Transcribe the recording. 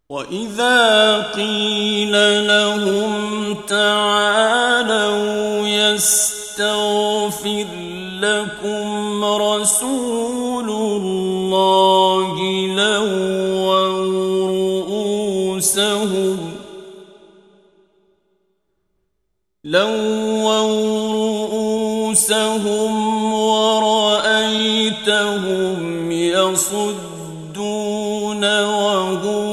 وَإِذَا قِيلَ لَهُمْ تَعَالَوْا يَسْتَغْفِرْ لَكُمْ رَسُولُ اللَّهِ لَوَّوْا رُءُوسَهُمْ وَرَأَيْتَهُمْ يَصُدُّونَ وَهُمْ